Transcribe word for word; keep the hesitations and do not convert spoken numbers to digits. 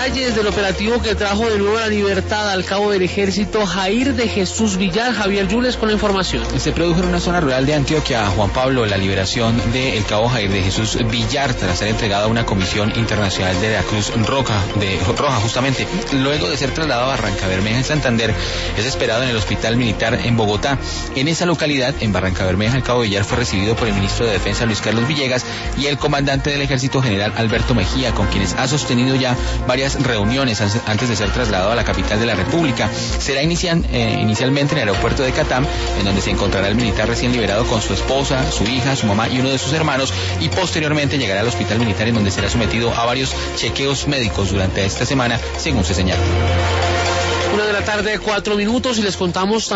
detalles del operativo que trajo de nuevo la libertad al cabo del ejército Jair de Jesús Villar. Javier Yules con la información. Se produjo en una zona rural de Antioquia, Juan Pablo, la liberación del cabo Jair de Jesús Villar tras ser entregado a una comisión internacional de la Cruz Roja, de Roja justamente. Luego de ser trasladado a Barrancabermeja en Santander, es esperado en el Hospital Militar en Bogotá. En esa localidad, en Barrancabermeja, el cabo Villar fue recibido por el ministro de Defensa Luis Carlos Villegas y el comandante del Ejército General Alberto Mejía, con quienes ha sostenido ya varias reuniones antes de ser trasladado a la capital de la República. Será inician, eh, inicialmente en el aeropuerto de Catam, en donde se encontrará el militar recién liberado con su esposa, su hija, su mamá y uno de sus hermanos, y posteriormente llegará al Hospital Militar, en donde será sometido a varios chequeos médicos durante esta semana, según se señala. Una de la tarde, cuatro minutos, y les contamos también